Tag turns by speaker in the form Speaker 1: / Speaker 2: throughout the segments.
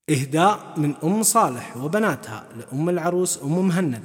Speaker 1: إهداء من أم صالح وبناتها لأم العروس أم مهند.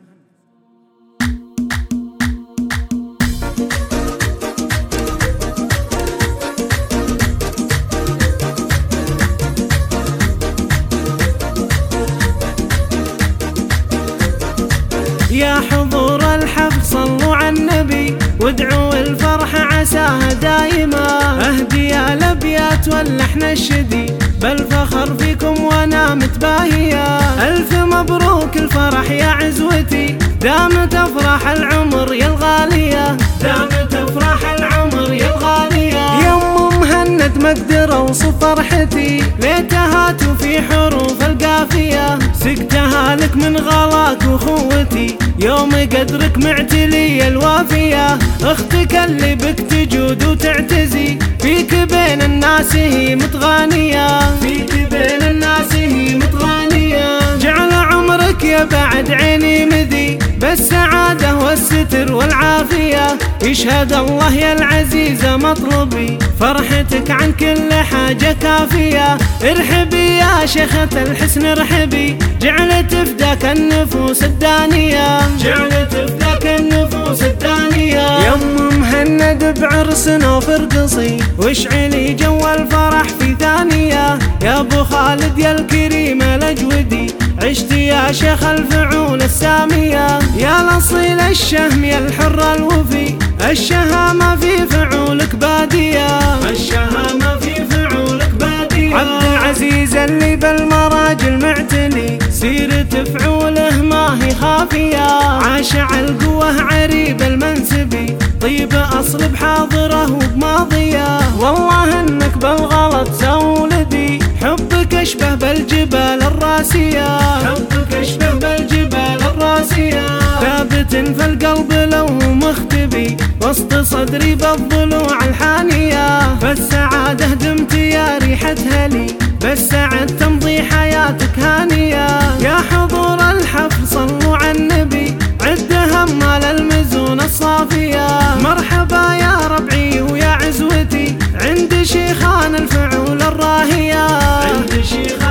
Speaker 2: يا حضور الحفل صلوا على النبي وادعوا الفرح عساها دايما. اهدي الابيات واللحن الشدي بالفخر فيكم وانا متباهية. الف مبروك الفرح يا عزوتي، دامت افراح العمر يا الغالية، دامت افراح العمر يا الغالية. يا ام مهند ما اقدر اوصف فرحتي، ليتها في حروف القافية. سقتها لك من غلاك واخوتي، يوم قدرك معتلي الوافية. اختك اللي بك تجود وتعتزي، فيك بين الناس هي متغانية، فيك بين الناس هي متغانية. جعل عمرك يا بعد عيني مذي بالسعادة والستر والعافية. يشهد الله يا العزيزة مطلبي، فرحتك عن كل حاجة كافية. ارحبي يا شيخة الحسن ارحبي، جعلت فداك النفوس الدانية، جعلت فداك النفوس الدانية. يا ام مهند بعرسنا وفرقصي، واشعلي جو الفرح في ثانية. يا ابو خالد يا الكريم الاجودي، عشت يا شيخ الفعول السامية. يا الاصيل الشهم يا الحر الوفي، الشهامة في فعولك بادية، الشهامة في فعولك بادية. عبد العزيز اللي بالمراجل معتلي، سيرة فعوله ما هي خافية. عاش على القوة عريب المنسبي، طيب أصل بحاضره وبماضية. والله انك بالغلط سولدي، حبك اشبه بالجبال الراسية، حبك اشبه بالجبال الراسية. ثابت في القلب لو مختبي، وسط صدري بالضلوع الحانية. فالسعادة دمت يا ريحة هلي، بالسعد تمضي حياتك هانية. يا حضور الحفل صلوا على النبي، عد همال المزون الصافية. مرحبا يا ربعي ويا عزوتي، عند شيخان الفعول الراهية، عند شيخان